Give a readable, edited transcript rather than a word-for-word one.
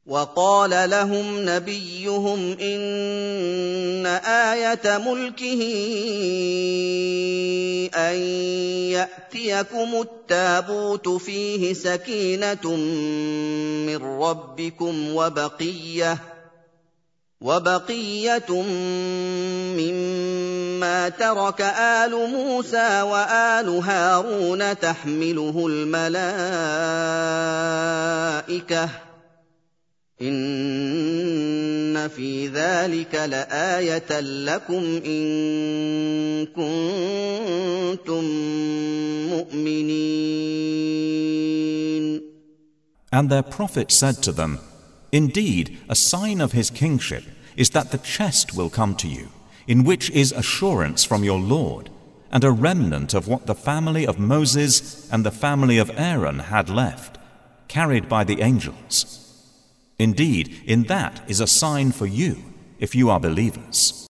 وقال لهم نبيهم إن آية ملكه أن يأتيكم التابوت فيه سكينة من ربكم وبقية مما ترك آل موسى وآل هارون تحمله الملائكة إن في ذلك لآية لكم إن كنتم مؤمنين. And their prophet said to them, Indeed, a sign of his kingship is that the chest will come to you, in which is assurance from your Lord, and a remnant of what the family of Moses and the family of Aaron had left, carried by the angels. Indeed, in that is a sign for you, if you are believers.